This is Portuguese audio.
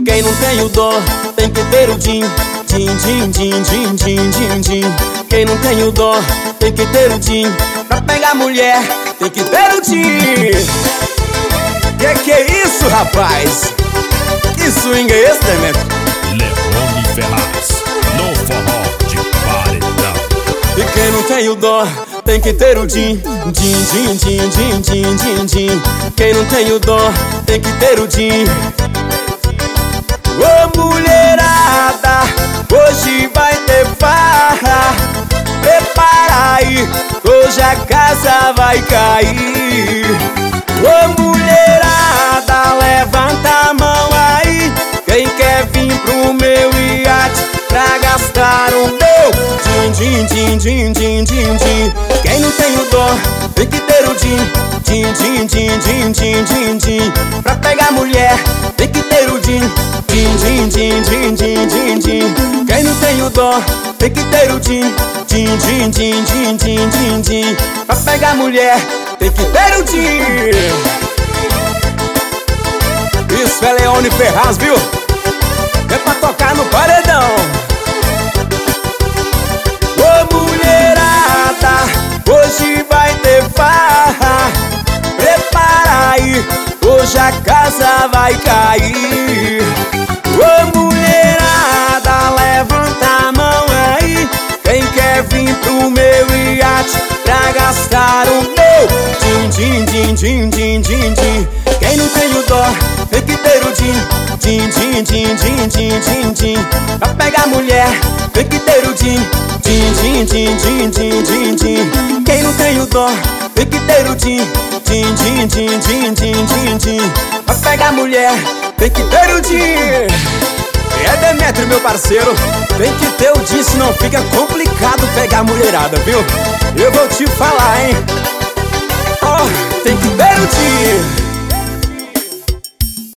Quem não tem o dó tem que ter o din, din, din, din, din, din, din, din. Quem não tem o dó tem que ter o din. Pra pegar mulher tem que ter o din. Que é isso, rapaz? Que swing é esse, Demetrio? Leone Ferraz, no forró de paredão. E quem não tem o dó tem que ter o din, din, din, din, din, din, din, din. Quem não tem o dó tem que ter o din. Ô mulherada, hoje vai ter farra. Prepara aí, hoje a casa vai cair. Ô mulherada, levanta a mão aí. Quem quer vir pro meu iate pra gastar o meu din, din, din, din, din, din. Quem não tem o dó tem que ter o din, din, din, din, din, din, din, din. Pra pegar mulher tem que ter o din, din, din, din, din, din, din, din. Quem não tem o dó tem que ter o din, din, din, din, din, din, din, din. Pra pegar mulher tem que ter o din. Isso é Leone Ferraz, viu? É pra tocar no paredão. Ô mulherada, hoje vai ter farra. Prepara aí, hoje a casa vai cair. Ô mulherada, levanta a mão aí. Quem quer vir pro meu iate pra gastar o meu din, din, din, din, din, din, din. Quem não tem o dó tem que ter o din, din, din, din, din, din, din, din. Pra pegar mulher tem que ter o din, din, din, din, din, din, din, din. Quem não tem o dó tem que ter o din, din, din, din, din, din, din, din. Pra pegar mulher tem que ter o din. É Demetrio, meu parceiro, tem que ter o din, senão fica complicado pegar mulherada, viu? Eu vou te falar, hein? Ó, tem que ter o din.